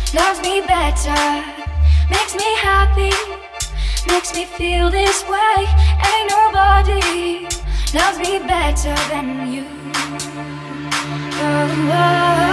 loves me better, makes me happy, makes me feel this way. Ain't nobody loves me better than you. Oh, oh.